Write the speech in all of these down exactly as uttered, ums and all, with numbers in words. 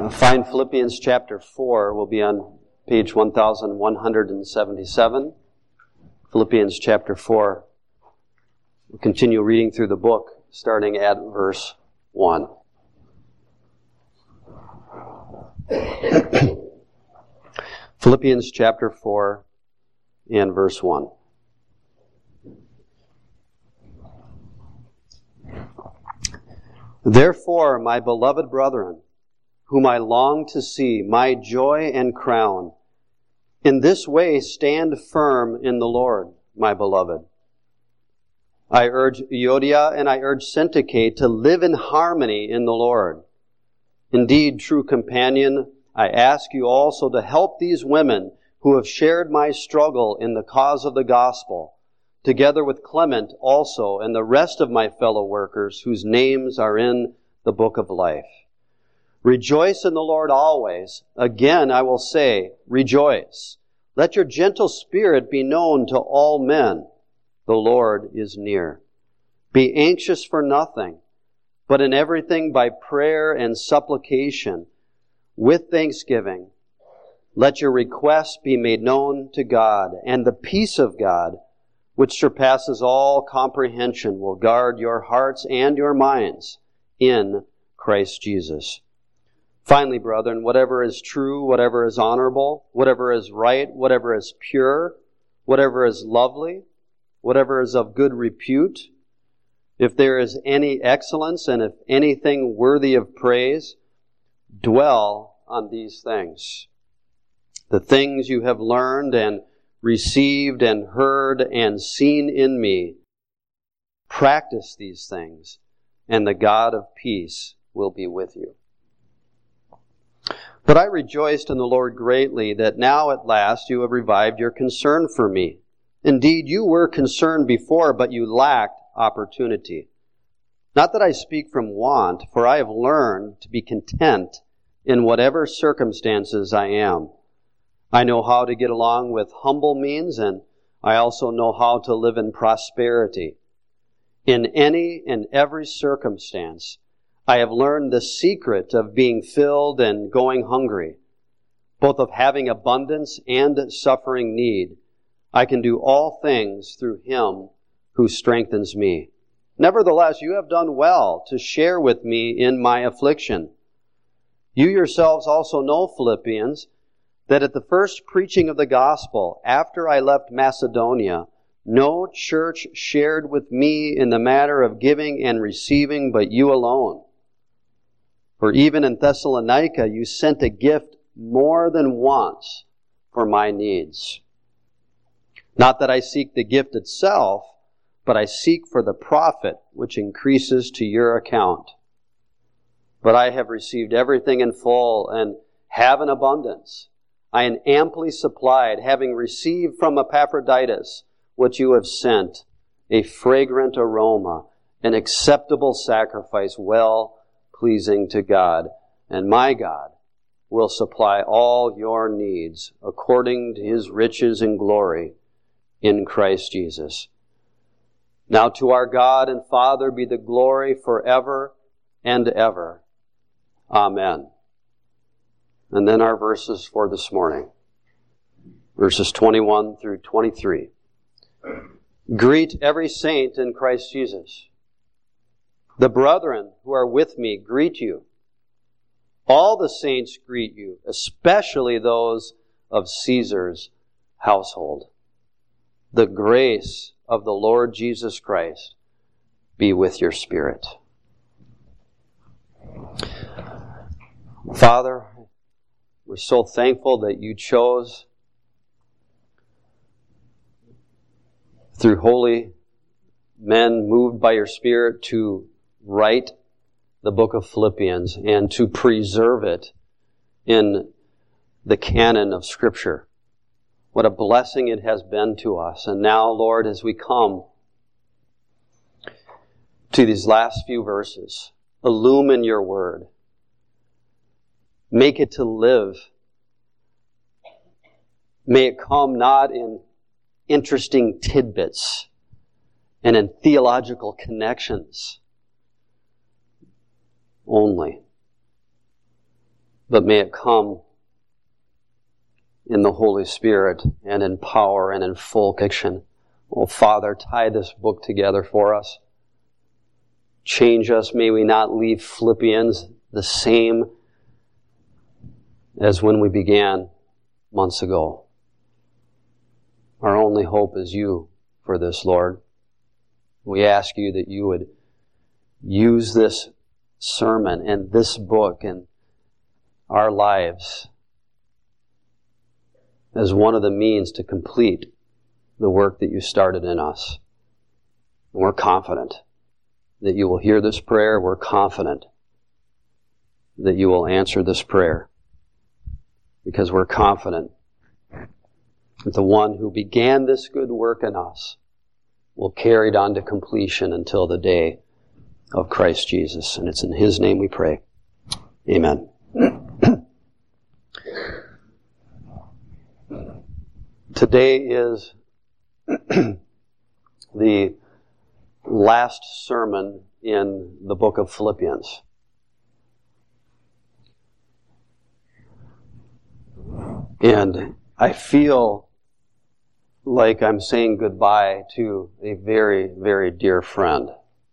Uh, find Philippians chapter four. We'll be on page one thousand one hundred seventy-seven. Philippians chapter four. We'll continue reading through the book, starting at verse one. Philippians chapter four and verse one. Therefore, my beloved brethren, whom I long to see, my joy and crown, in this way stand firm in the Lord, my beloved. I urge Euodia and I urge Syntyche to live in harmony in the Lord. Indeed, true companion, I ask you also to help these women who have shared my struggle in the cause of the gospel, together with Clement also and the rest of my fellow workers whose names are in the book of life. Rejoice in the Lord always. Again, I will say, rejoice. Let your gentle spirit be known to all men. The Lord is near. Be anxious for nothing, but in everything by prayer and supplication, with thanksgiving, let your requests be made known to God, and the peace of God, which surpasses all comprehension, will guard your hearts and your minds in Christ Jesus. Finally, brethren, whatever is true, whatever is honorable, whatever is right, whatever is pure, whatever is lovely, whatever is of good repute, if there is any excellence and if anything worthy of praise, dwell on these things. The things you have learned and received and heard and seen in me, practice these things, and the God of peace will be with you. But I rejoiced in the Lord greatly that now at last you have revived your concern for me. Indeed, you were concerned before, but you lacked opportunity. Not that I speak from want, for I have learned to be content in whatever circumstances I am. I know how to get along with humble means, and I also know how to live in prosperity. In any and every circumstance, I have learned the secret of being filled and going hungry, both of having abundance and suffering need. I can do all things through Him who strengthens me. Nevertheless, you have done well to share with me in my affliction. You yourselves also know, Philippians, that at the first preaching of the gospel, after I left Macedonia, no church shared with me in the matter of giving and receiving but you alone. For even in Thessalonica you sent a gift more than once for my needs. Not that I seek the gift itself, but I seek for the profit which increases to your account. But I have received everything in full and have an abundance. I am amply supplied, having received from Epaphroditus what you have sent, a fragrant aroma, an acceptable sacrifice, well pleasing to God. And my God will supply all your needs according to His riches and glory in Christ Jesus. Now to our God and Father be the glory forever and ever. Amen. And then our verses for this morning. Verses twenty-one through twenty-three. Greet every saint in Christ Jesus. The brethren who are with me greet you. All the saints greet you, especially those of Caesar's household. The grace of the Lord Jesus Christ be with your spirit. Father, we're so thankful that you chose, through holy men moved by your Spirit, to write the book of Philippians and to preserve it in the canon of Scripture. What a blessing it has been to us. And now, Lord, as we come to these last few verses, illumine your word. Make it to live. May it come not in interesting tidbits and in theological connections only, but may it come in the Holy Spirit and in power and in full conviction. Oh, Father, tie this book together for us. Change us. May we not leave Philippians the same as when we began months ago. Our only hope is you for this, Lord. We ask you that you would use this sermon and this book in our lives as one of the means to complete the work that you started in us. And we're confident that you will hear this prayer. We're confident that you will answer this prayer, because we're confident that the one who began this good work in us will carry it on to completion until the day of Christ Jesus. And it's in His name we pray. Amen. Today is the last sermon in the book of Philippians. And I feel like I'm saying goodbye to a very, very dear friend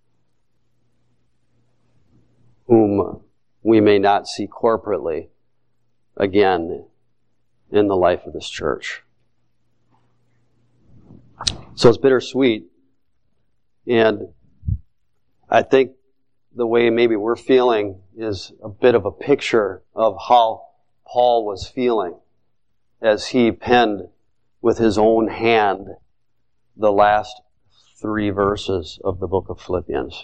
whom we may not see corporately again in the life of this church. So it's bittersweet. And I think the way maybe we're feeling is a bit of a picture of how Paul was feeling as he penned with his own hand the last three verses of the book of Philippians.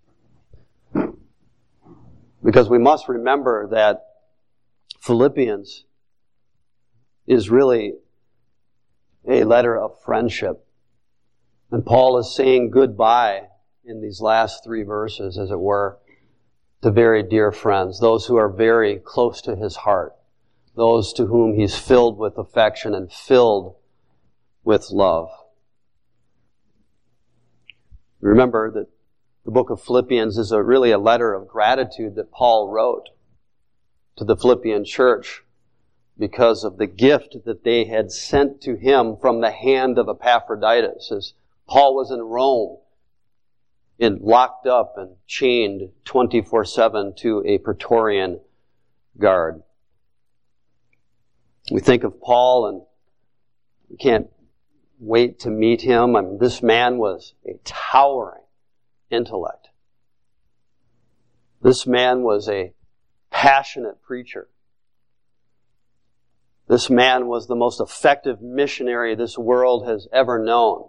Because we must remember that Philippians is really a letter of friendship. And Paul is saying goodbye in these last three verses, as it were, to very dear friends, those who are very close to his heart, those to whom he's filled with affection and filled with love. Remember that the book of Philippians is a, really a letter of gratitude that Paul wrote to the Philippian church because of the gift that they had sent to him from the hand of Epaphroditus. As Paul was in Rome, and locked up and chained twenty-four seven to a Praetorian guard. We think of Paul and we can't wait to meet him. I mean, this man was a towering intellect. This man was a passionate preacher. This man was the most effective missionary this world has ever known.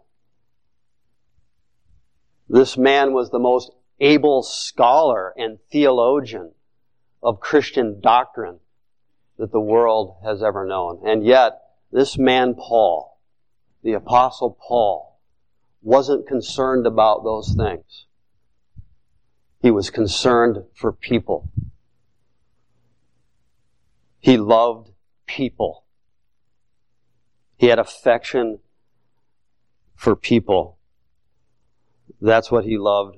This man was the most able scholar and theologian of Christian doctrine that the world has ever known. And yet, this man Paul, the Apostle Paul, wasn't concerned about those things. He was concerned for people. He loved people. He had affection for people. That's what he loved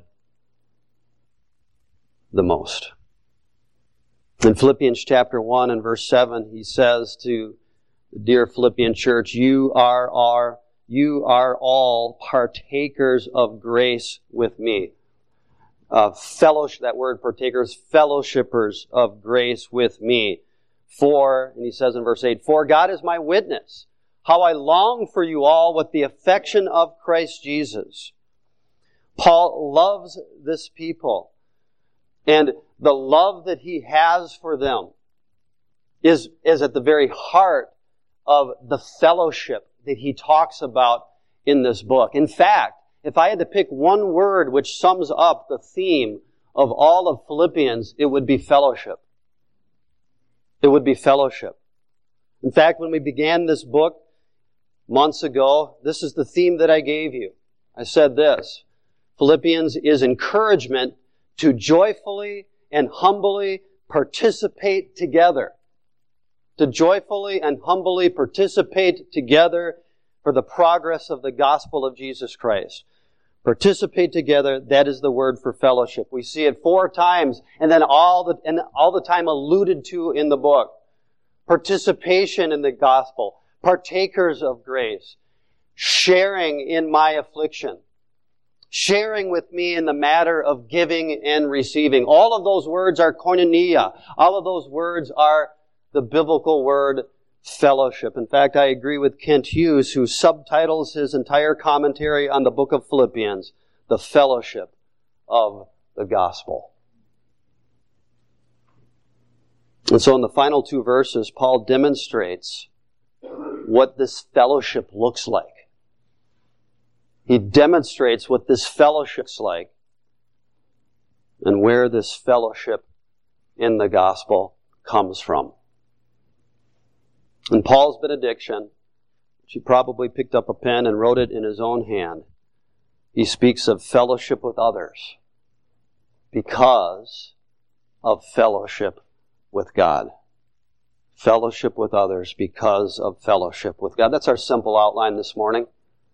the most. In Philippians chapter one and verse seven, he says to the dear Philippian church, you are, are, you are all partakers of grace with me. Uh, fellowship, that word partakers, fellowshippers of grace with me. For, and he says in verse eight, for God is my witness, how I long for you all with the affection of Christ Jesus. Paul loves this people, and the love that he has for them is, is at the very heart of the fellowship that he talks about in this book. In fact, if I had to pick one word which sums up the theme of all of Philippians, it would be fellowship. It would be fellowship. In fact, when we began this book months ago, this is the theme that I gave you. I said this: Philippians is encouragement to joyfully and humbly participate together. To joyfully and humbly participate together for the progress of the gospel of Jesus Christ. Participate together, that is the word for fellowship. We see it four times and then all the, and all the time alluded to in the book. Participation in the gospel. Partakers of grace. Sharing in my affliction. Sharing with me in the matter of giving and receiving. All of those words are koinonia. All of those words are the biblical word fellowship. In fact, I agree with Kent Hughes, who subtitles his entire commentary on the book of Philippians, The Fellowship of the Gospel. And so in the final two verses, Paul demonstrates what this fellowship looks like. He demonstrates what this fellowship looks like and where this fellowship in the gospel comes from. In Paul's benediction, which he probably picked up a pen and wrote it in his own hand, he speaks of fellowship with others because of fellowship with God. Fellowship with others because of fellowship with God. That's our simple outline this morning.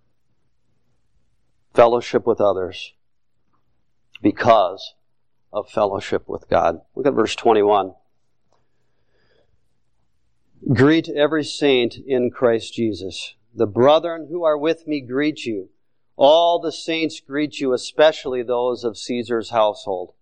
Fellowship with others because of fellowship with God. Look at verse twenty-one. Greet every saint in Christ Jesus. The brethren who are with me greet you. All the saints greet you, especially those of Caesar's household.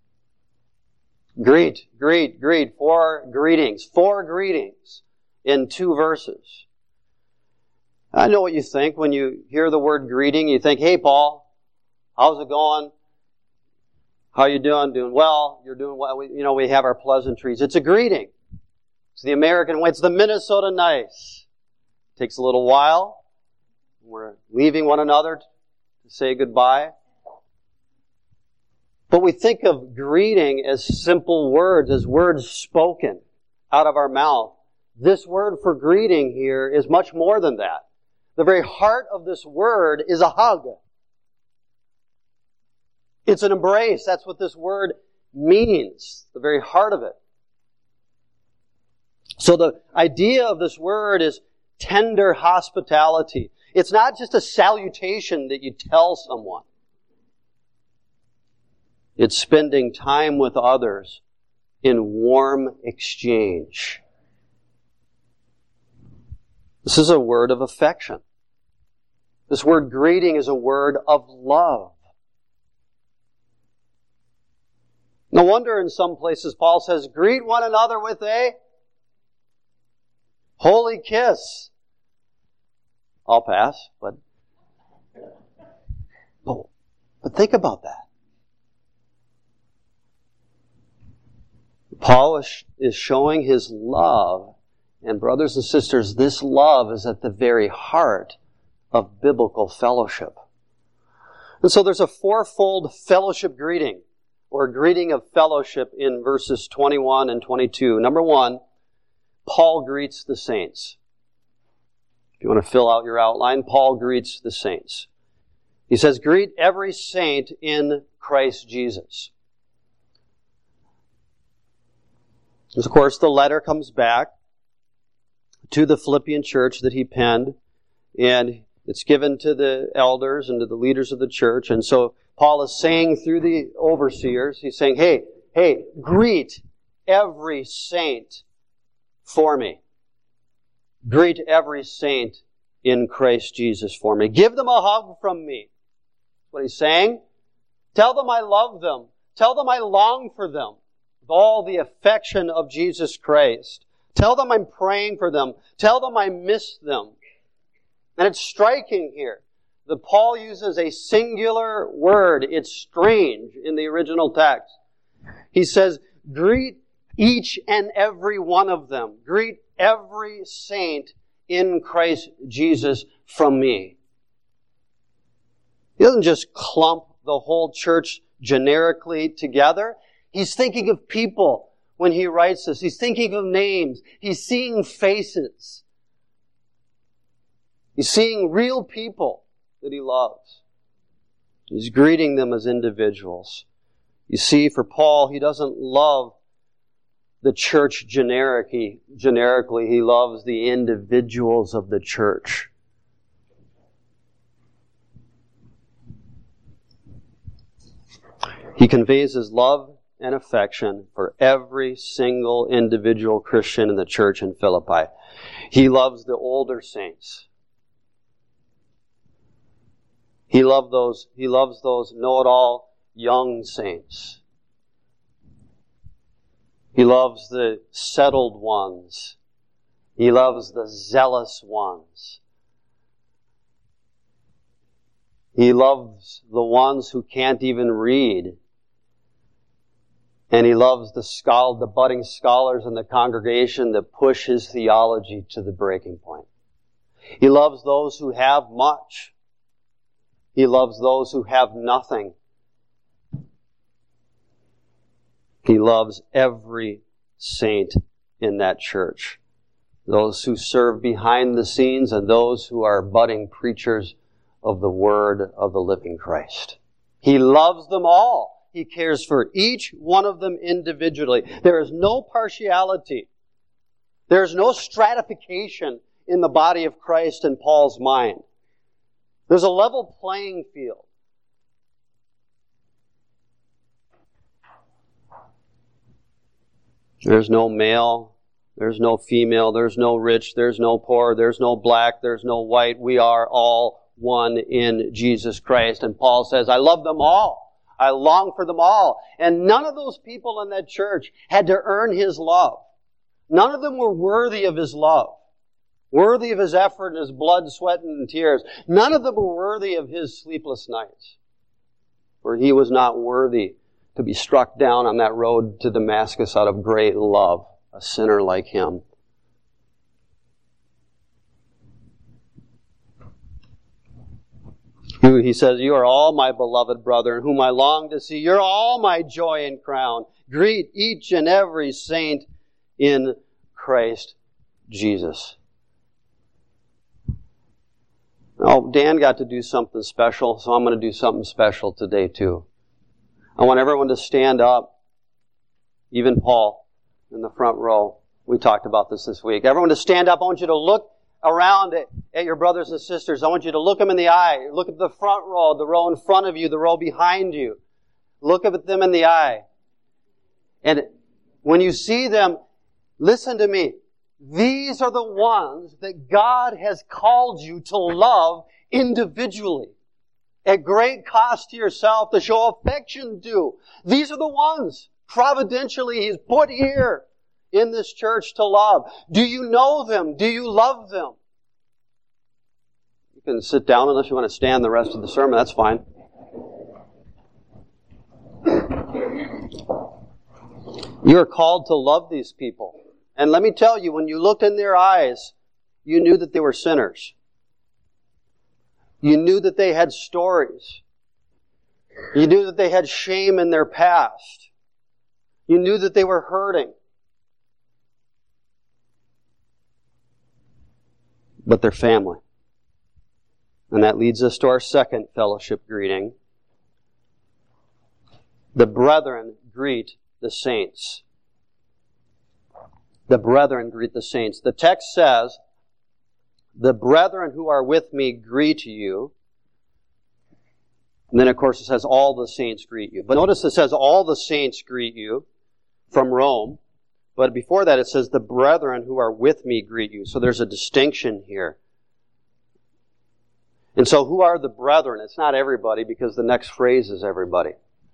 Greet, greet, greet. Four greetings. Four greetings in two verses. I know what you think when you hear the word greeting. You think, hey, Paul, how's it going? How you doing? Doing well? You're doing well. We, you know, we have our pleasantries. It's a greeting. It's the American way. It's the Minnesota nice. It takes a little while. We're leaving one another to say goodbye. But we think of greeting as simple words, as words spoken out of our mouth. This word for greeting here is much more than that. The very heart of this word is a hug. It's an embrace. That's what this word means. The very heart of it. So the idea of this word is tender hospitality. It's not just a salutation that you tell someone. It's spending time with others in warm exchange. This is a word of affection. This word greeting is a word of love. No wonder in some places Paul says, greet one another with a holy kiss. I'll pass, but, but, but think about that. Paul is, is showing his love, and brothers and sisters, this love is at the very heart of biblical fellowship. And so there's a fourfold fellowship greeting, or greeting of fellowship in verses twenty-one and twenty-two. Number one, Paul greets the saints. If you want to fill out your outline, Paul greets the saints. He says, greet every saint in Christ Jesus. And of course, the letter comes back to the Philippian church that he penned, and it's given to the elders and to the leaders of the church. And so Paul is saying through the overseers, he's saying, hey, hey, greet every saint for me. Greet every saint in Christ Jesus for me. Give them a hug from me. That's what he's saying. Tell them I love them. Tell them I long for them with all the affection of Jesus Christ. Tell them I'm praying for them. Tell them I miss them. And it's striking here that Paul uses a singular word. It's strange in the original text. He says, greet each and every one of them. Greet every saint in Christ Jesus from me. He doesn't just clump the whole church generically together. He's thinking of people when he writes this. He's thinking of names. He's seeing faces. He's seeing real people that he loves. He's greeting them as individuals. You see, for Paul, he doesn't love the church generically. Generically, he loves the individuals of the church. He conveys his love and affection for every single individual Christian in the church in Philippi. He loves the older saints. He loved those, he loves those know-it-all young saints. He loves the settled ones. He loves the zealous ones. He loves the ones who can't even read. And he loves the schol- the budding scholars in the congregation that push his theology to the breaking point. He loves those who have much. He loves those who have nothing. He loves every saint in that church. Those who serve behind the scenes and those who are budding preachers of the word of the living Christ. He loves them all. He cares for each one of them individually. There is no partiality. There is no stratification in the body of Christ in Paul's mind. There's a level playing field. There's no male, there's no female, there's no rich, there's no poor, there's no black, there's no white. We are all one in Jesus Christ. And Paul says, I love them all. I long for them all. And none of those people in that church had to earn his love. None of them were worthy of his love, worthy of his effort and his blood, sweat, and tears. None of them were worthy of his sleepless nights, for he was not worthy to be struck down on that road to Damascus out of great love, a sinner like him. He says, you are all my beloved brother, whom I long to see. You're all my joy and crown. Greet each and every saint in Christ Jesus. Now, Dan got to do something special, so I'm going to do something special today too. I want everyone to stand up, even Paul in the front row. We talked about this this week. Everyone to stand up. I want you to look around at, at your brothers and sisters. I want you to look them in the eye. Look at the front row, the row in front of you, the row behind you. Look at them in the eye. And when you see them, listen to me. These are the ones that God has called you to love individually. At great cost to yourself, to show affection to. These are the ones, providentially, He's put here in this church to love. Do you know them? Do you love them? You can sit down unless you want to stand the rest of the sermon. That's fine. You are called to love these people. And let me tell you, when you looked in their eyes, you knew that they were sinners. You knew that they had stories. You knew that they had shame in their past. You knew that they were hurting. But they're family. And that leads us to our second fellowship greeting. The brethren greet the saints. The brethren greet the saints. The text says, the brethren who are with me greet you. And then, of course, it says all the saints greet you. But notice it says all the saints greet you from Rome. But before that, it says the brethren who are with me greet you. So there's a distinction here. And so who are the brethren? It's not everybody, because the next phrase is everybody.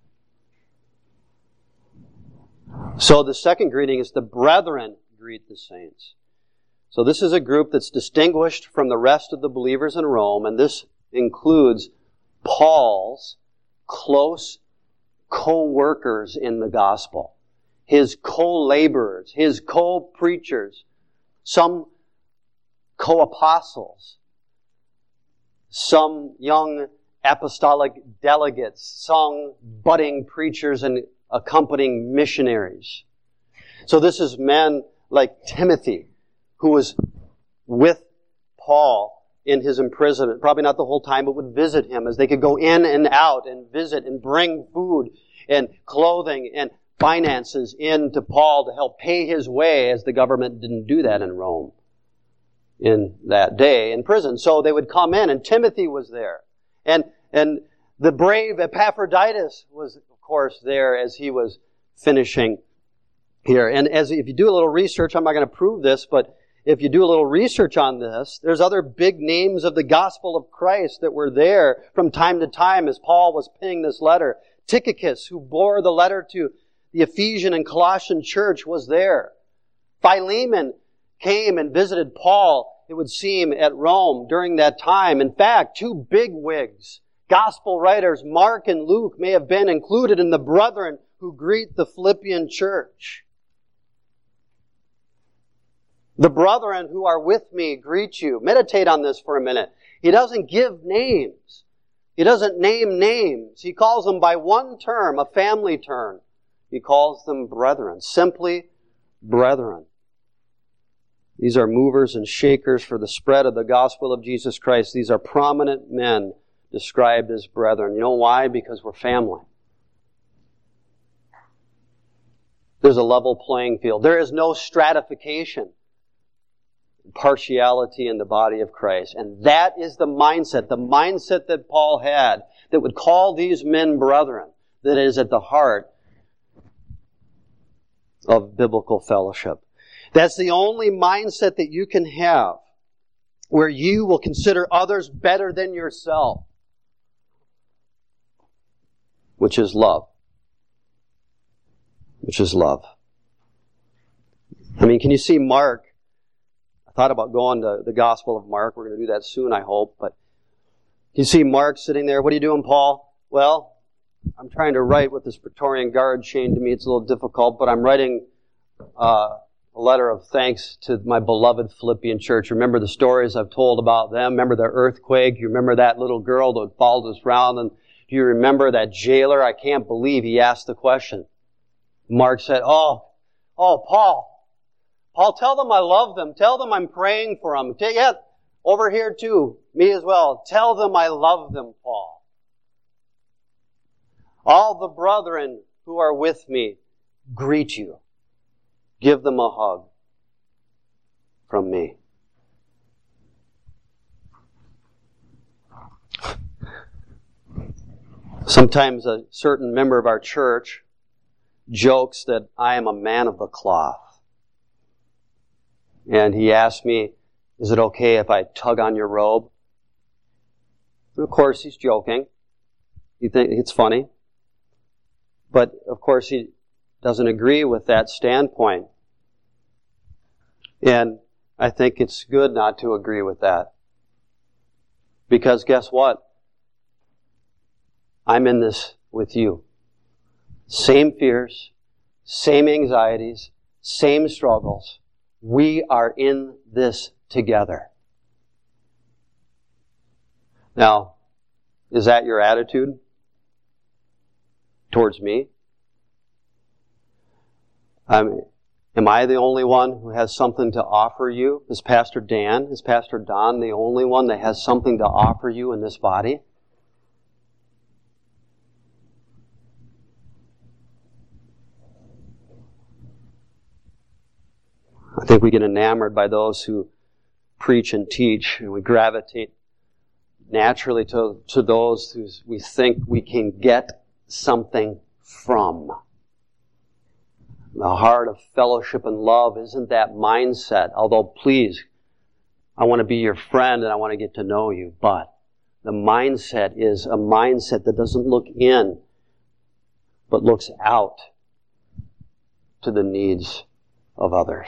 So the second greeting is the brethren greet the saints. So this is a group that's distinguished from the rest of the believers in Rome, and this includes Paul's close co-workers in the gospel, his co-laborers, his co-preachers, some co-apostles, some young apostolic delegates, some budding preachers and accompanying missionaries. So this is men like Timothy, who was with Paul in his imprisonment, probably not the whole time, but would visit him as they could go in and out and visit and bring food and clothing and finances in to Paul to help pay his way, as the government didn't do that in Rome in that day in prison. So they would come in, and Timothy was there. And, and the brave Epaphroditus was, of course, there as he was finishing here. And as if you do a little research, I'm not going to prove this, but if you do a little research on this, there's other big names of the gospel of Christ that were there from time to time as Paul was penning this letter. Tychicus, who bore the letter to the Ephesian and Colossian church, was there. Philemon came and visited Paul, it would seem, at Rome during that time. In fact, two big wigs, gospel writers, Mark and Luke, may have been included in the brethren who greet the Philippian church. The brethren who are with me greet you. Meditate on this for a minute. He doesn't give names. He doesn't name names. He calls them by one term, a family term. He calls them brethren. Simply brethren. These are movers and shakers for the spread of the gospel of Jesus Christ. These are prominent men described as brethren. You know why? Because we're family. There's a level playing field. There is no stratification, partiality in the body of Christ. And that is the mindset, the mindset that Paul had, that would call these men brethren, that is at the heart of biblical fellowship. That's the only mindset that you can have, where you will consider others better than yourself, which is love. Which is love. I mean, can you see Mark? I thought about going to the Gospel of Mark. We're going to do that soon, I hope. But you see Mark sitting there. What are you doing, Paul? Well, I'm trying to write with this Praetorian Guard chained to me. It's a little difficult, but I'm writing uh, a letter of thanks to my beloved Philippian church. Remember the stories I've told about them? Remember the earthquake? You remember that little girl that followed us around? And do you remember that jailer? I can't believe he asked the question. Mark said, oh, oh, Paul. Paul, tell them I love them. Tell them I'm praying for them. Yeah, over here too, me as well. Tell them I love them, Paul. All the brethren who are with me greet you. Give them a hug from me. Sometimes a certain member of our church jokes that I am a man of the cloth. And he asked me, is it okay if I tug on your robe? And of course, he's joking. You think it's funny. But of course, he doesn't agree with that standpoint. And I think it's good not to agree with that. Because guess what? I'm in this with you. Same fears, same anxieties, same struggles. We are in this together. Now, is that your attitude towards me? I mean, am I the only one who has something to offer you? Is Pastor Dan, is Pastor Don the only one that has something to offer you in this body? I think we get enamored by those who preach and teach, and we gravitate naturally to, to those who we think we can get something from. The heart of fellowship and love isn't that mindset, although please, I want to be your friend and I want to get to know you, but the mindset is a mindset that doesn't look in, but looks out to the needs of others.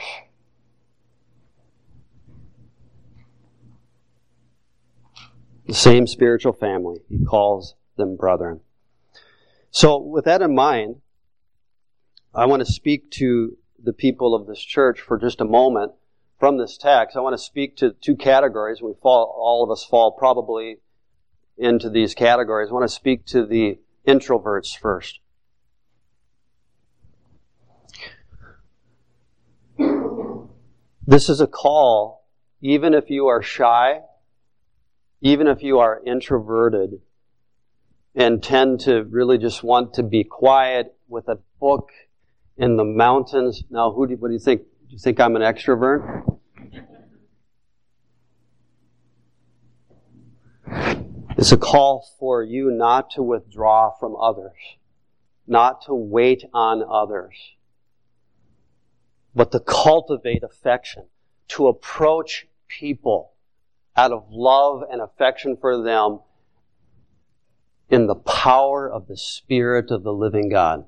The same spiritual family. He calls them brethren. So with that in mind, I want to speak to the people of this church for just a moment from this text. I want to speak to two categories. We fall, all of us fall probably into these categories. I want to speak to the introverts first. This is a call, even if you are shy, even if you are introverted and tend to really just want to be quiet with a book in the mountains. Now, who do you, what do you think? Do you think I'm an extrovert? It's a call for you not to withdraw from others, not to wait on others, but to cultivate affection, to approach people out of love and affection for them in the power of the Spirit of the living God.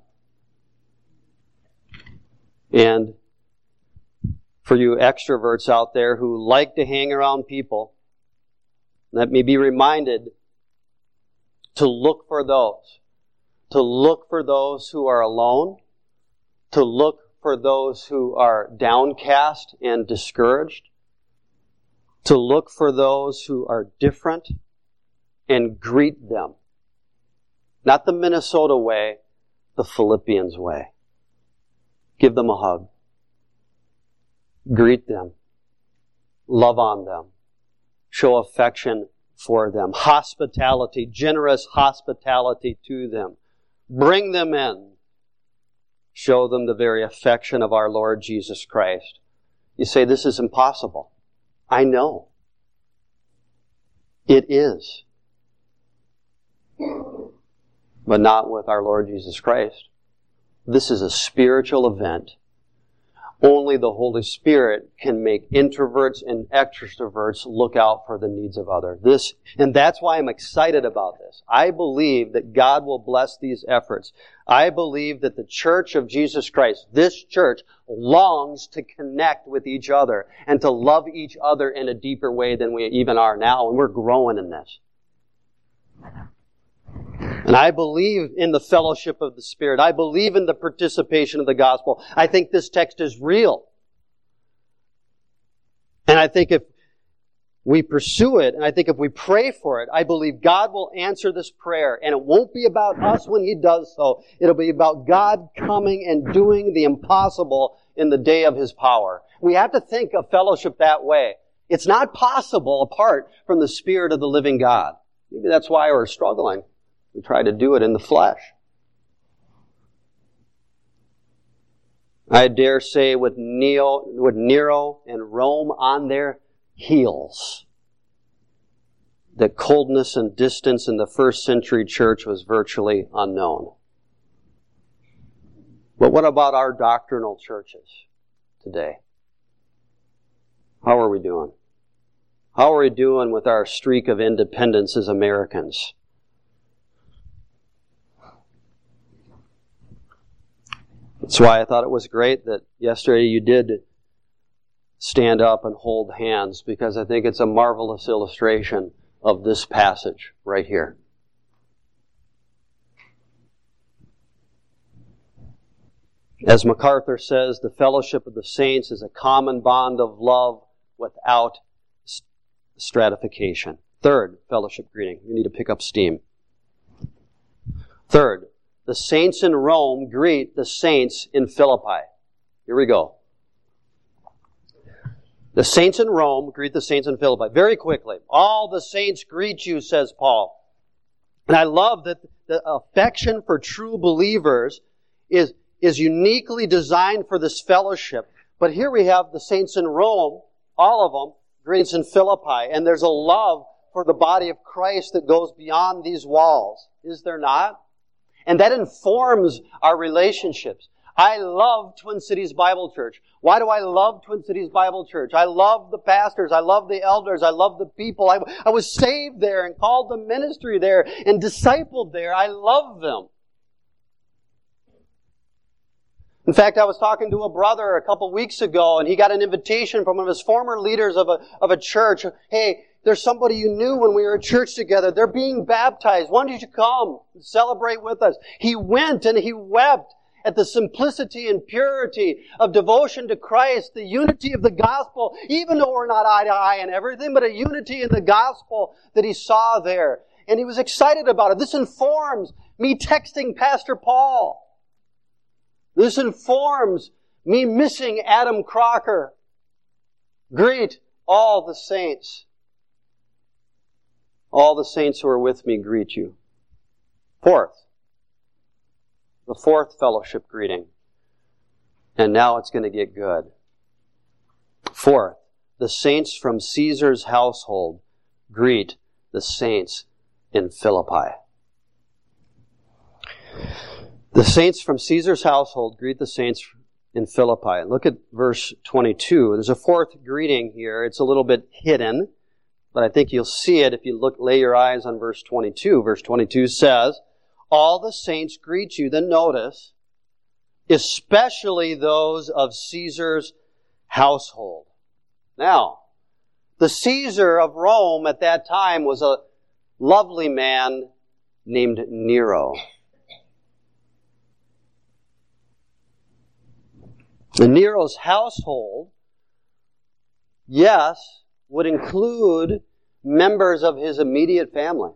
And for you extroverts out there who like to hang around people, let me be reminded to look for those. To look for those who are alone. To look for those who are downcast and discouraged. To look for those who are different and greet them. Not the Minnesota way, the Philippians way. Give them a hug. Greet them. Love on them. Show affection for them. Hospitality, generous hospitality to them. Bring them in. Show them the very affection of our Lord Jesus Christ. You say, this is impossible. I know. It is. But not with our Lord Jesus Christ. This is a spiritual event. Only the Holy Spirit can make introverts and extroverts look out for the needs of others. This, and that's why I'm excited about this. I believe that God will bless these efforts. I believe that the Church of Jesus Christ, this church, longs to connect with each other and to love each other in a deeper way than we even are now, and we're growing in this. And I believe in the fellowship of the Spirit. I believe in the participation of the gospel. I think this text is real. And I think if we pursue it, and I think if we pray for it, I believe God will answer this prayer. And it won't be about us when He does so. It'll be about God coming and doing the impossible in the day of His power. We have to think of fellowship that way. It's not possible apart from the Spirit of the living God. Maybe that's why we're struggling. We try to do it in the flesh. I dare say with Neo, with Nero and Rome on their heels, that coldness and distance in the first century church was virtually unknown. But what about our doctrinal churches today? How are we doing? How are we doing with our streak of independence as Americans? That's why I thought it was great that yesterday you did stand up and hold hands, because I think it's a marvelous illustration of this passage right here. As MacArthur says, the fellowship of the saints is a common bond of love without stratification. Third, fellowship greeting. You need to pick up steam. Third, the saints in Rome greet the saints in Philippi. Here we go. The saints in Rome greet the saints in Philippi. Very quickly. All the saints greet you, says Paul. And I love that the affection for true believers is, is uniquely designed for this fellowship. But here we have the saints in Rome, all of them, greets in Philippi. And there's a love for the body of Christ that goes beyond these walls. Is there not? And that informs our relationships. I love Twin Cities Bible Church. Why do I love Twin Cities Bible Church? I love the pastors. I love the elders. I love the people. I, I was saved there and called to ministry there and discipled there. I love them. In fact, I was talking to a brother a couple weeks ago, and he got an invitation from one of his former leaders of a, of a church. Hey, there's somebody you knew when we were at church together. They're being baptized. Why don't you come and celebrate with us? He went and he wept at the simplicity and purity of devotion to Christ, the unity of the gospel, even though we're not eye to eye in everything, but a unity in the gospel that he saw there. And he was excited about it. This informs me texting Pastor Paul. This informs me missing Adam Crocker. Greet all the saints. All the saints who are with me greet you. Fourth, the fourth fellowship greeting. And now it's going to get good. Fourth, the saints from Caesar's household greet the saints in Philippi. The saints from Caesar's household greet the saints in Philippi. Look at verse twenty-two. There's a fourth greeting here. It's a little bit hidden, but I think you'll see it if you look, lay your eyes on verse twenty-two. Verse twenty-two says, all the saints greet you. Then notice, especially those of Caesar's household. Now, the Caesar of Rome at that time was a lovely man named Nero. And Nero's household, yes, would include members of his immediate family,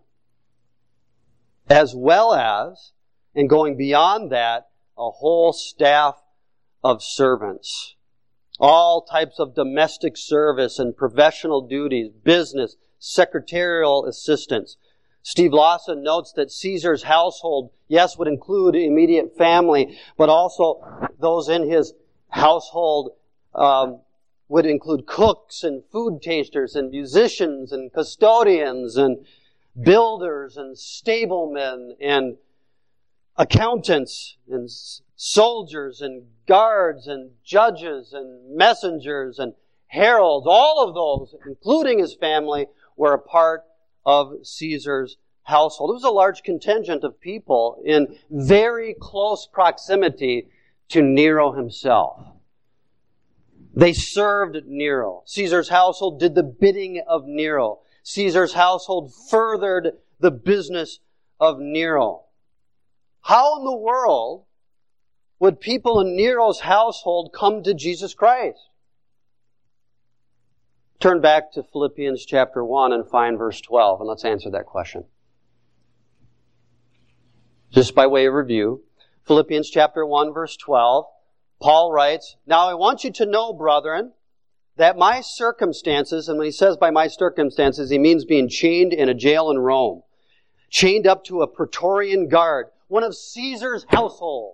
as well as, and going beyond that, a whole staff of servants. All types of domestic service and professional duties, business, secretarial assistants. Steve Lawson notes that Caesar's household, yes, would include immediate family, but also those in his household um, would include cooks and food tasters and musicians and custodians and builders and stablemen and accountants and soldiers and guards and judges and messengers and heralds. All of those, including his family, were a part of Caesar's household. It was a large contingent of people in very close proximity to Nero himself. They served Nero. Caesar's household did the bidding of Nero. Caesar's household furthered the business of Nero. How in the world would people in Nero's household come to Jesus Christ? Turn back to Philippians chapter one and find verse twelve, and let's answer that question. Just by way of review, Philippians chapter one, verse twelve, Paul writes, now I want you to know, brethren, that my circumstances, and when he says by my circumstances, he means being chained in a jail in Rome, chained up to a Praetorian guard, one of Caesar's household.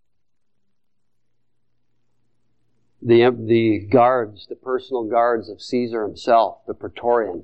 The, the guards, the personal guards of Caesar himself, the Praetorian.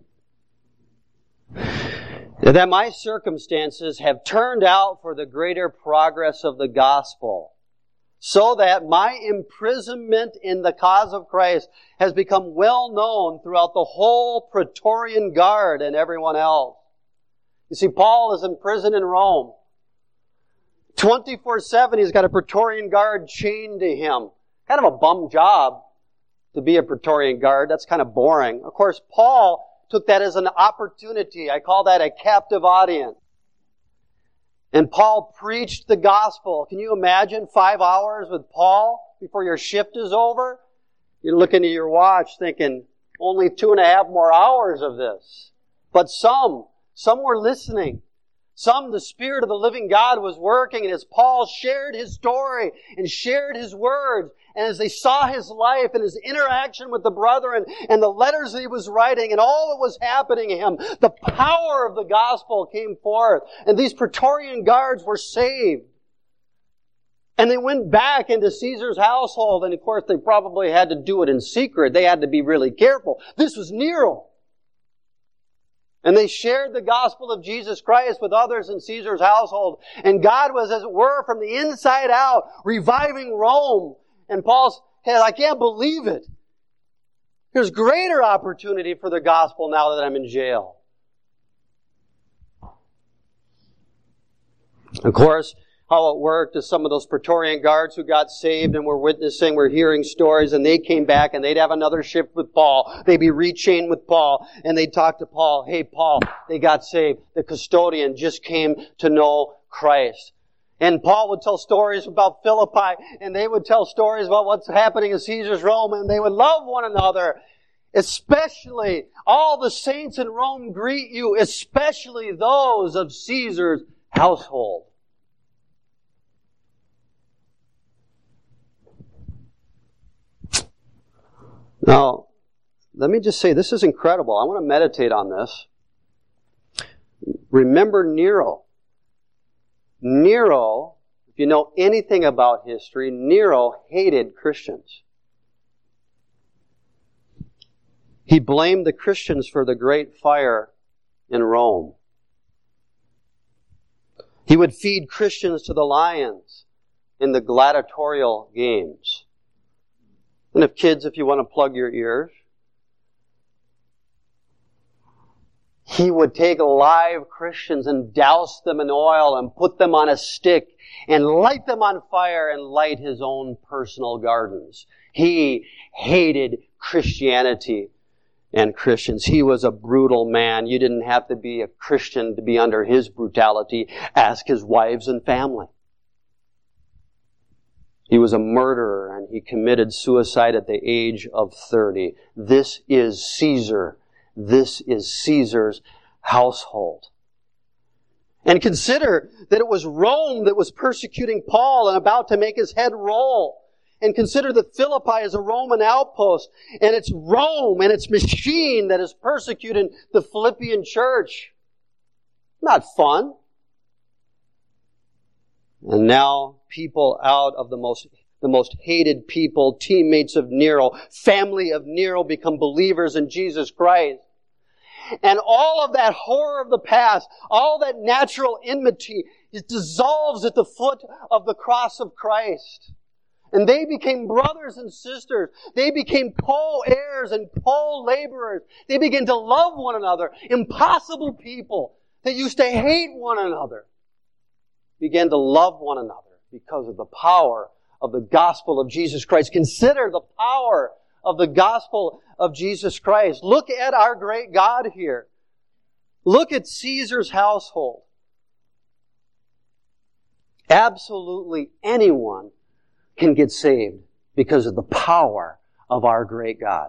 That my circumstances have turned out for the greater progress of the gospel, so that my imprisonment in the cause of Christ has become well known throughout the whole Praetorian Guard and everyone else. You see, Paul is in prison in Rome. twenty-four seven, he's got a Praetorian Guard chained to him. Kind of a bum job to be a Praetorian Guard. That's kind of boring. Of course, Paul took that as an opportunity. I call that a captive audience. And Paul preached the gospel. Can you imagine five hours with Paul before your shift is over? You're looking at your watch thinking, only two and a half more hours of this. But some, some were listening. Some, the Spirit of the living God was working, and as Paul shared his story and shared his words, and as they saw his life and his interaction with the brethren and the letters that he was writing and all that was happening to him, the power of the gospel came forth. And these Praetorian guards were saved. And they went back into Caesar's household, and of course they probably had to do it in secret. They had to be really careful. This was Nero. And they shared the gospel of Jesus Christ with others in Caesar's household. And God was, as it were, from the inside out, reviving Rome. And Paul said, I can't believe it. There's greater opportunity for the gospel now that I'm in jail. Of course, how it worked is some of those Praetorian guards who got saved and were witnessing, were hearing stories, and they came back and they'd have another shift with Paul. They'd be rechained with Paul, and they'd talk to Paul, hey Paul, they got saved. The custodian just came to know Christ. And Paul would tell stories about Philippi, and they would tell stories about what's happening in Caesar's Rome, and they would love one another. Especially, all the saints in Rome greet you, especially those of Caesar's household. Now, let me just say, this is incredible. I want to meditate on this. Remember Nero. Nero, if you know anything about history, Nero hated Christians. He blamed the Christians for the great fire in Rome. He would feed Christians to the lions. in the gladiatorial games. And if kids, if you want to plug your ears, he would take live Christians and douse them in oil and put them on a stick and light them on fire and light his own personal gardens. He hated Christianity and Christians. He was a brutal man. You didn't have to be a Christian to be under his brutality. Ask his wives and family. He was a murderer and he committed suicide at the age of thirty. This is Caesar. This is Caesar's household. And consider that it was Rome that was persecuting Paul and about to make his head roll. And consider that Philippi is a Roman outpost. And it's Rome and its machine that is persecuting the Philippian church. Not fun. And now people out of the most, the most hated people, teammates of Nero, family of Nero, become believers in Jesus Christ. And all of that horror of the past, all that natural enmity, it dissolves at the foot of the cross of Christ. And they became brothers and sisters. They became co-heirs and co-laborers. They began to love one another. Impossible people that used to hate one another began to love one another because of the power of the gospel of Jesus Christ. Consider the power of the gospel of Jesus Christ. Look at our great God here. Look at Caesar's household. Absolutely anyone can get saved because of the power of our great God.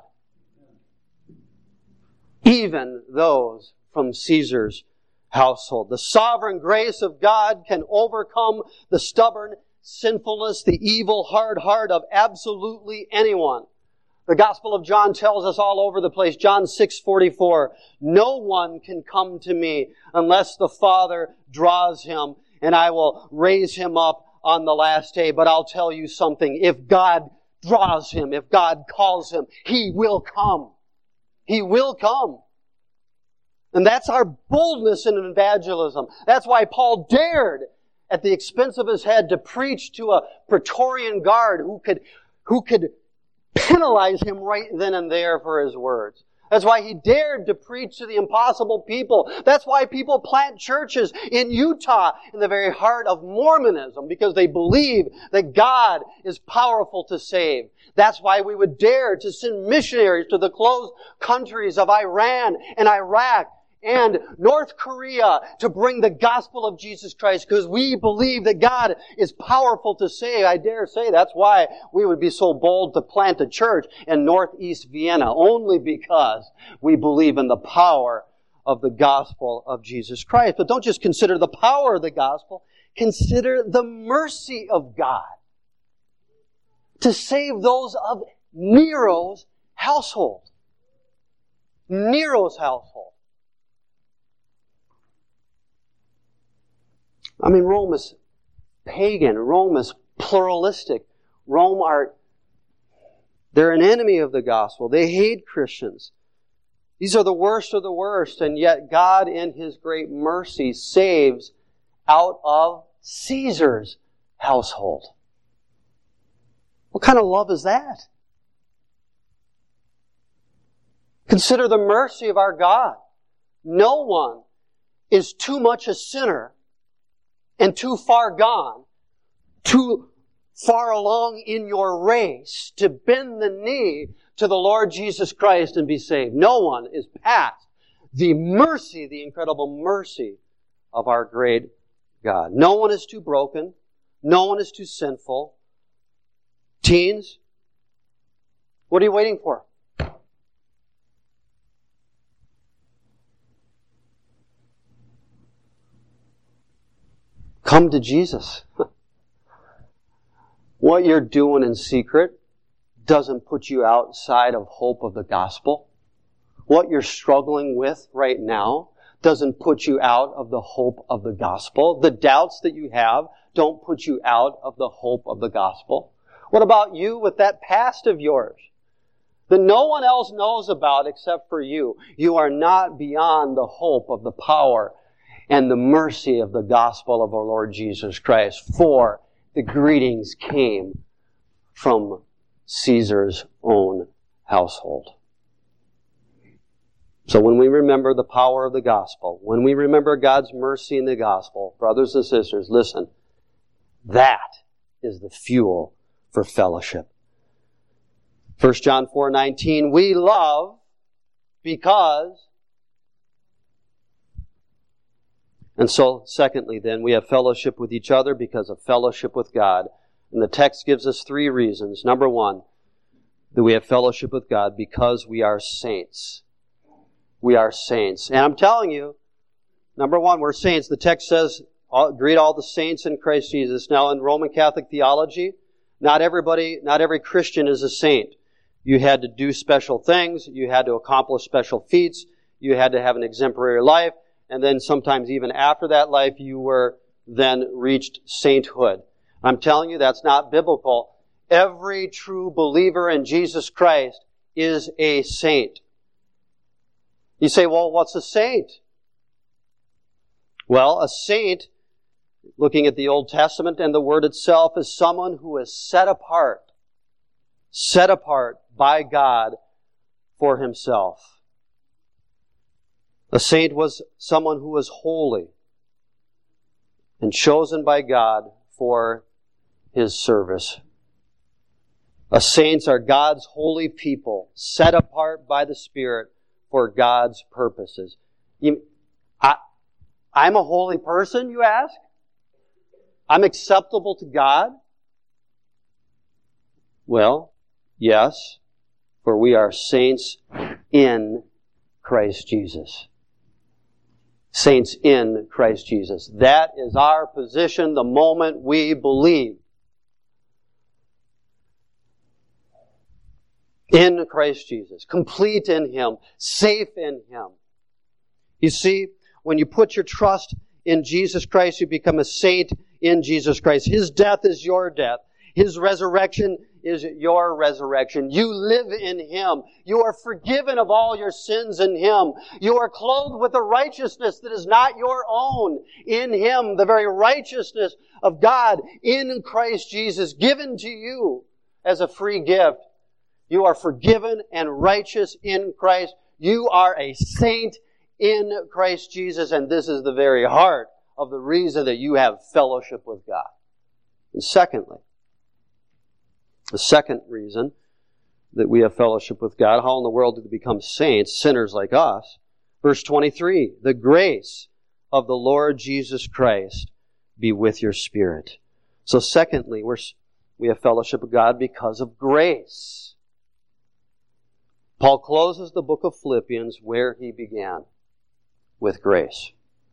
Even those from Caesar's household. The sovereign grace of God can overcome the stubborn sinfulness, the evil hard heart of absolutely anyone. The Gospel of John tells us all over the place, John six forty-four, no one can come to me unless the Father draws him, and I will raise him up on the last day. But I'll tell you something, if God draws him, if God calls him, he will come. He will come. And that's our boldness in evangelism. That's why Paul dared, at the expense of his head, to preach to a Praetorian guard who could, who could penalize him right then and there for his words. That's why he dared to preach to the impossible people. That's why people plant churches in Utah in the very heart of Mormonism, because they believe that God is powerful to save. That's why we would dare to send missionaries to the closed countries of Iran and Iraq and North Korea to bring the gospel of Jesus Christ, because we believe that God is powerful to save. I dare say that's why we would be so bold to plant a church in Northeast Vienna, only because we believe in the power of the gospel of Jesus Christ. But don't just consider the power of the gospel, consider the mercy of God to save those of Nero's household. Nero's household. I mean, Rome is pagan. Rome is pluralistic. Rome are, they're an enemy of the gospel. They hate Christians. These are the worst of the worst, and yet God in His great mercy saves out of Caesar's household. What kind of love is that? Consider the mercy of our God. No one is too much a sinner and too far gone, too far along in your race to bend the knee to the Lord Jesus Christ and be saved. No one is past the mercy, the incredible mercy of our great God. No one is too broken. No one is too sinful. Teens, what are you waiting for? Come to Jesus. What you're doing in secret doesn't put you outside of hope of the gospel. What you're struggling with right now doesn't put you out of the hope of the gospel. The doubts that you have don't put you out of the hope of the gospel. What about you with that past of yours that no one else knows about except for you? You are not beyond the hope of the power and the mercy of the gospel of our Lord Jesus Christ. For the greetings came from Caesar's own household. So when we remember the power of the gospel, when we remember God's mercy in the gospel, brothers and sisters, listen, that is the fuel for fellowship. First John four nineteen, we love because... And so, secondly then, we have fellowship with each other because of fellowship with God. And the text gives us three reasons. Number one, that we have fellowship with God because we are saints. We are saints. And I'm telling you, number one, we're saints. The text says, greet all the saints in Christ Jesus. Now, in Roman Catholic theology, not everybody, not every Christian is a saint. You had to do special things. You had to accomplish special feats. You had to have an exemplary life. And then sometimes even after that life, you were then reached sainthood. I'm telling you, that's not biblical. Every true believer in Jesus Christ is a saint. You say, well, what's a saint? Well, a saint, looking at the Old Testament and the word itself, is someone who is set apart, set apart by God for himself. A saint was someone who was holy and chosen by God for his service. A saints are God's holy people, set apart by the Spirit for God's purposes. You, I, I'm a holy person, you ask? I'm acceptable to God? Well, yes, for we are saints in Christ Jesus. Saints in Christ Jesus. That is our position the moment we believe. In Christ Jesus. Complete in Him. Safe in Him. You see, when you put your trust in Jesus Christ, you become a saint in Jesus Christ. His death is your death. His resurrection is your resurrection. You live in Him. You are forgiven of all your sins in Him. You are clothed with a righteousness that is not your own in Him. The very righteousness of God in Christ Jesus given to you as a free gift. You are forgiven and righteous in Christ. You are a saint in Christ Jesus, and this is the very heart of the reason that you have fellowship with God. And secondly, the second reason that we have fellowship with God, how in the world do we become saints, sinners like us? Verse twenty-three, the grace of the Lord Jesus Christ be with your spirit. So secondly, we're, we have fellowship with God because of grace. Paul closes the book of Philippians where he began, with grace.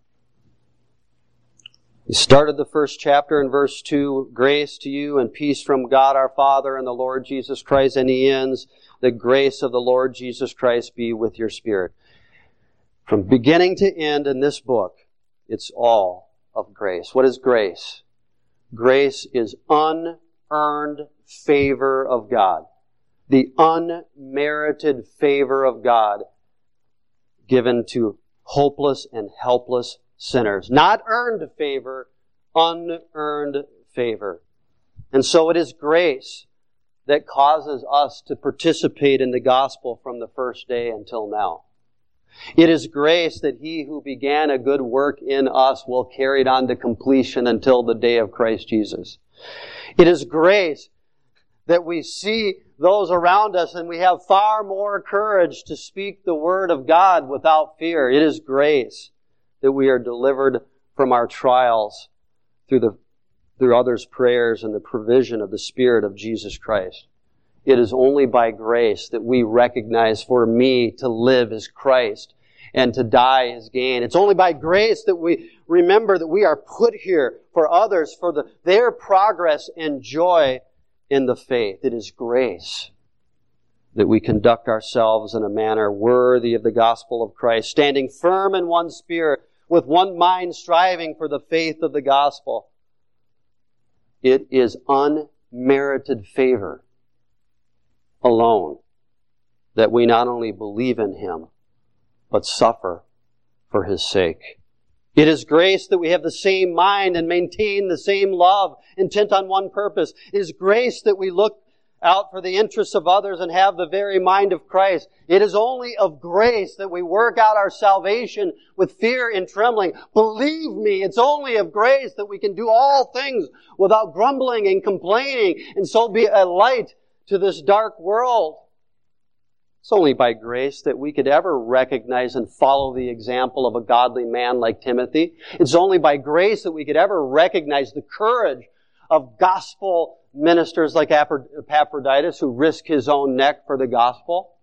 He started the first chapter in verse two, grace to you and peace from God our Father and the Lord Jesus Christ. And he ends, the grace of the Lord Jesus Christ be with your spirit. From beginning to end in this book, it's all of grace. What is grace? Grace is unearned favor of God. The unmerited favor of God given to hopeless and helpless sinners. Not earned favor, unearned favor. And so it is grace that causes us to participate in the gospel from the first day until now. It is grace that He who began a good work in us will carry it on to completion until the day of Christ Jesus. It is grace that we see those around us and we have far more courage to speak the word of God without fear. It is grace that we are delivered from our trials through the through others' prayers and the provision of the Spirit of Jesus Christ. It is only by grace that we recognize for me to live is Christ and to die is gain. It's only by grace that we remember that we are put here for others, for the, their progress and joy in the faith. It is grace that we conduct ourselves in a manner worthy of the gospel of Christ, standing firm in one spirit, with one mind striving for the faith of the gospel. It is unmerited favor alone that we not only believe in Him, but suffer for His sake. It is grace that we have the same mind and maintain the same love, intent on one purpose. It is grace that we look out for the interests of others and have the very mind of Christ. It is only of grace that we work out our salvation with fear and trembling. Believe me, it's only of grace that we can do all things without grumbling and complaining and so be a light to this dark world. It's only by grace that we could ever recognize and follow the example of a godly man like Timothy. It's only by grace that we could ever recognize the courage of gospel ministers like Epaphroditus who risk his own neck for the gospel.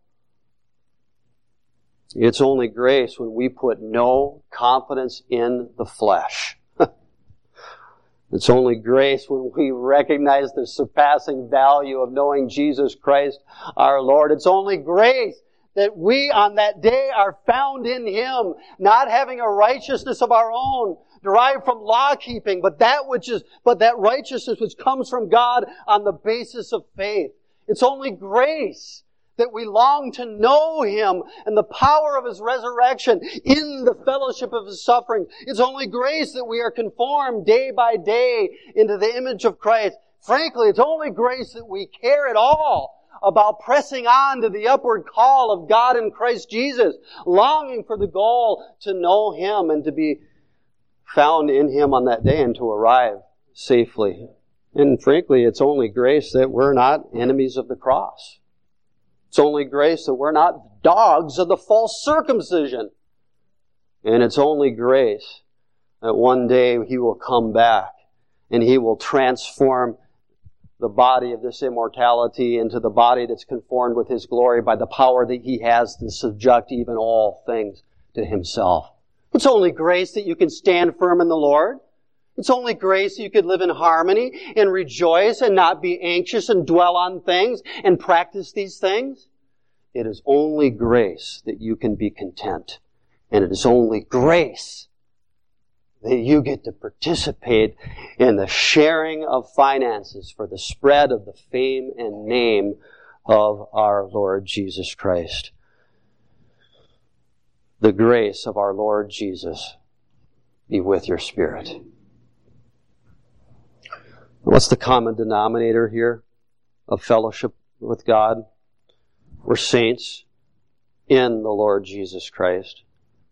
It's only grace when we put no confidence in the flesh. It's only grace when we recognize the surpassing value of knowing Jesus Christ our Lord. It's only grace that we on that day are found in Him, not having a righteousness of our own derived from law keeping, but that which is, but that righteousness which comes from God on the basis of faith. It's only grace that we long to know Him and the power of His resurrection in the fellowship of His suffering. It's only grace that we are conformed day by day into the image of Christ. Frankly, it's only grace that we care at all about pressing on to the upward call of God in Christ Jesus, longing for the goal to know Him and to be found in Him on that day and to arrive safely. And frankly, it's only grace that we're not enemies of the cross. It's only grace that we're not dogs of the false circumcision. And it's only grace that one day He will come back and He will transform the body of this immortality into the body that's conformed with His glory by the power that He has to subject even all things to Himself. It's only grace that you can stand firm in the Lord. It's only grace that you could live in harmony and rejoice and not be anxious and dwell on things and practice these things. It is only grace that you can be content. And it is only grace that you get to participate in the sharing of finances for the spread of the fame and name of our Lord Jesus Christ. The grace of our Lord Jesus be with your spirit. What's the common denominator here of fellowship with God? We're saints in the Lord Jesus Christ.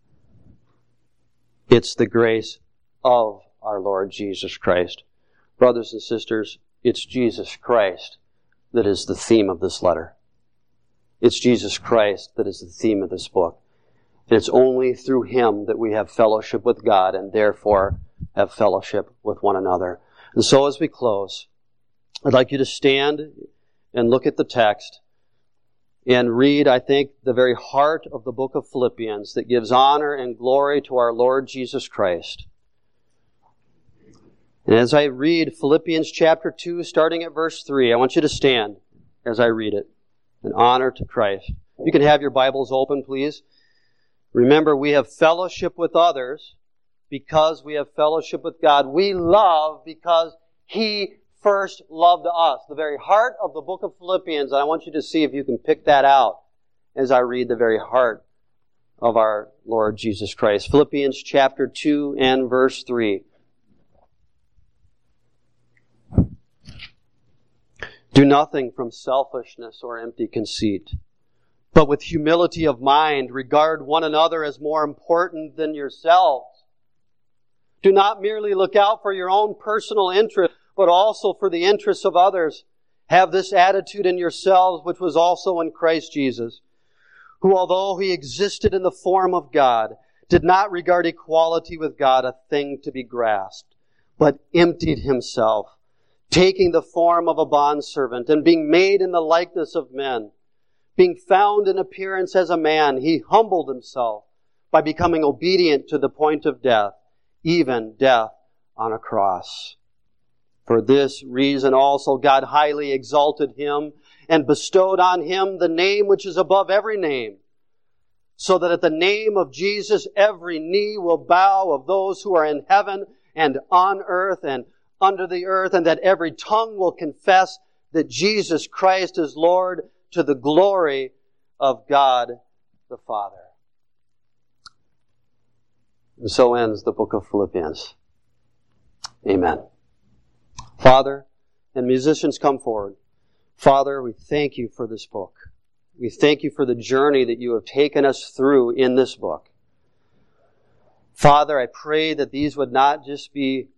It's the grace of our Lord Jesus Christ. Brothers and sisters, it's Jesus Christ that is the theme of this letter. It's Jesus Christ that is the theme of this book. And it's only through Him that we have fellowship with God and therefore have fellowship with one another. And so as we close, I'd like you to stand and look at the text and read, I think, the very heart of the book of Philippians that gives honor and glory to our Lord Jesus Christ. And as I read Philippians chapter two, starting at verse three, I want you to stand as I read it in honor to Christ. You can have your Bibles open, please. Remember, we have fellowship with others because we have fellowship with God. We love because He first loved us. The very heart of the book of Philippians, and I want you to see if you can pick that out as I read the very heart of our Lord Jesus Christ. Philippians chapter two and verse three. Do nothing from selfishness or empty conceit, but with humility of mind regard one another as more important than yourselves. Do not merely look out for your own personal interest, but also for the interests of others. Have this attitude in yourselves, which was also in Christ Jesus, who, although He existed in the form of God, did not regard equality with God a thing to be grasped, but emptied Himself, taking the form of a bondservant, and being made in the likeness of men. Being found in appearance as a man, He humbled Himself by becoming obedient to the point of death, even death on a cross. For this reason also God highly exalted Him and bestowed on Him the name which is above every name, so that at the name of Jesus every knee will bow of those who are in heaven and on earth and under the earth, and that every tongue will confess that Jesus Christ is Lord, to the glory of God the Father. And so ends the book of Philippians. Amen. Father, and musicians come forward. Father, we thank you for this book. We thank you for the journey that you have taken us through in this book. Father, I pray that these would not just be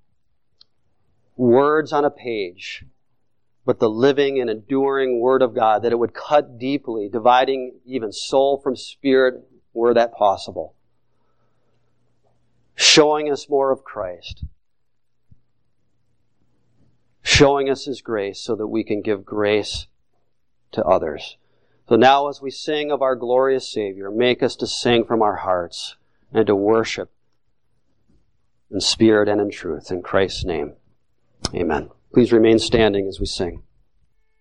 words on a page, but the living and enduring Word of God, that it would cut deeply, dividing even soul from spirit, were that possible. Showing us more of Christ. Showing us His grace so that we can give grace to others. So now as we sing of our glorious Savior, make us to sing from our hearts and to worship in spirit and in truth. In Christ's name, amen. Please remain standing as we sing.